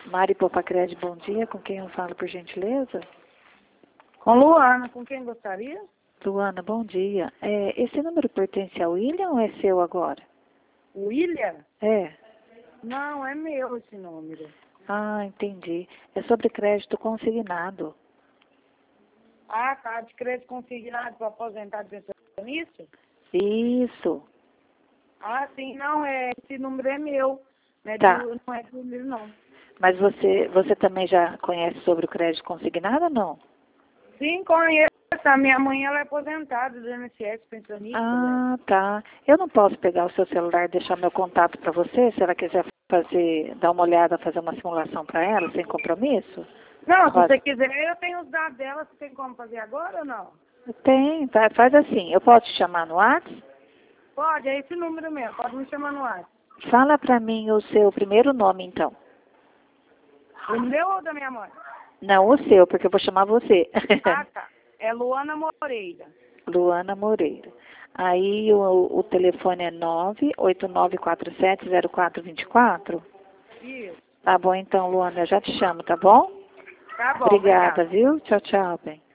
Mari Popacred, bom dia. Com quem eu falo, por gentileza? Com Luana, com quem gostaria? Luana, bom dia. Esse número pertence ao William ou é seu agora? William? É. Não, é meu esse número. Ah, entendi. É sobre crédito consignado. Ah, tá, de crédito consignado para aposentado pensionista? Isso. Ah, sim, não, esse número é meu. Não é Tá. não é do meu, não. Mas você também já conhece sobre o crédito consignado ou não? Sim, conheço. A minha mãe ela é aposentada do INSS, pensionista. Ah, tá. Eu não posso pegar o seu celular e deixar meu contato para você, se ela quiser dar uma olhada, fazer uma simulação para ela, sem compromisso? Não, se Pode. você quiser, eu tenho os dados dela. Você tem como fazer agora ou não? Tem, tá, faz assim. Eu posso te chamar no WhatsApp? Pode, é esse número mesmo. Pode me chamar no ar. Fala para mim o seu primeiro nome, então. O meu ou da minha mãe? Não o seu, porque eu vou chamar você. Ah, tá. É Luana Moreira. Luana Moreira. Aí o telefone é 989470424. Isso. Tá bom então, Luana, eu já te chamo, tá bom? Tá bom, Obrigada, obrigada. viu? Tchau, tchau, bem.